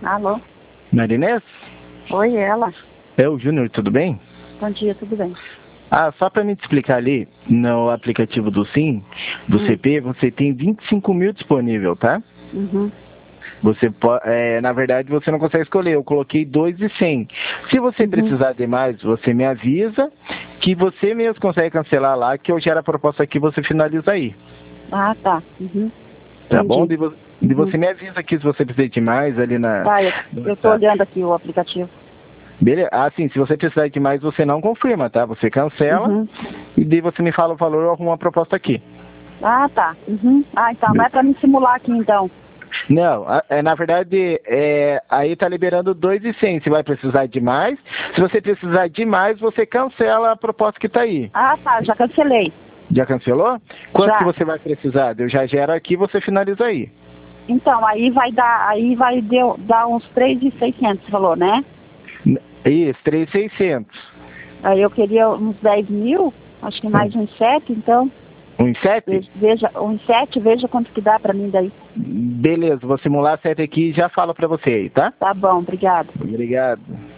Alô? Marinês? Oi, ela. É o Júnior, tudo bem? Bom dia, tudo bem? Só para me te explicar ali, no aplicativo do SIM, do CP, você tem 25 mil disponível, tá? Uhum. Na verdade, você não consegue escolher. Eu coloquei 2.100. Se você precisar de mais, você me avisa que você mesmo consegue cancelar lá, que eu gero a proposta aqui e você finaliza aí. Ah, tá. Uhum. Tá bom? Entendi. De você me avisa aqui se você precisa de mais ali na... Tá, no eu tô WhatsApp. olhando aqui o aplicativo. Beleza? Sim, se você precisar de mais, você não confirma, tá? Você cancela Uhum. e daí você me fala o valor, eu arrumo uma proposta aqui. Ah, tá. Uhum. Ah, então, não é pra me simular aqui, então. Não, na verdade, aí tá liberando 2.100. Se vai precisar de mais. Se você precisar de mais, você cancela a proposta que tá aí. Ah, tá, já cancelei. Já cancelou? Quanto Já. que você vai precisar? Eu já gero aqui, você finaliza aí. Então, aí vai dar uns 3.600, falou, né? Isso, 3.600. Aí eu queria uns 10 mil, acho que mais uns 7, então. 1.7? Veja, uns 7, veja quanto que dá pra mim daí. Beleza, vou simular 7 aqui e já falo pra você aí, tá? Tá bom, obrigada. Obrigado.